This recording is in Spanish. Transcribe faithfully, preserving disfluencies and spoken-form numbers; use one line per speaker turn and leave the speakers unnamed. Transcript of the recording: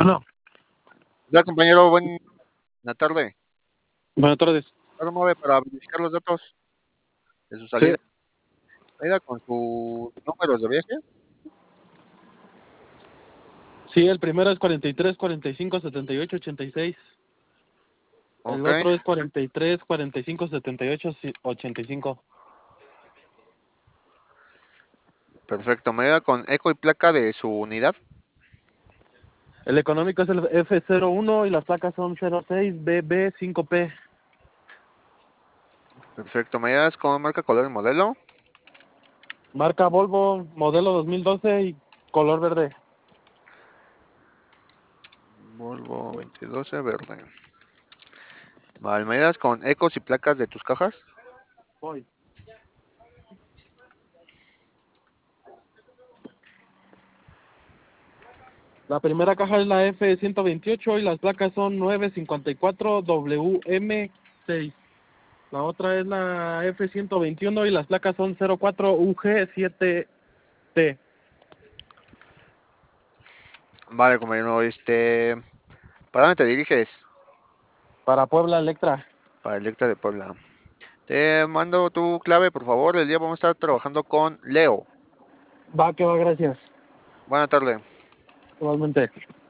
Bueno,
Ya, compañero, buena tarde.
buenas tardes.
Ahora mueve para verificar los datos de su
Sí,
salida. Salida con sus números de viaje.
sí, el primero es cuarenta y tres, cuarenta y cinco, setenta y ocho, ochenta y seis. El
Ok,
otro es cuarenta y tres, cuarenta y cinco, setenta y ocho, ochenta y cinco.
perfecto. Me da con eco y placa de su unidad.
El económico es el F cero uno y las placas son cero seis B B cinco P.
Perfecto. Me das con marca, color y modelo.
Marca Volvo, modelo dos mil doce y color verde.
Volvo veinte doce verde. Vale, me das con ecos y placas de tus cajas.
Voy. La primera caja es la F ciento veintiocho y las placas son nueve cincuenta y cuatro W M seis. La otra es la F ciento veintiuno y las placas son cero cuatro U G siete T.
Vale, compañero, este. ¿Para dónde te diriges?
Para Puebla Electra.
Para Electra de Puebla. Te mando tu clave, por favor. El día vamos a estar trabajando con Leo.
Va, que va, gracias.
Buena tarde.
Igualmente.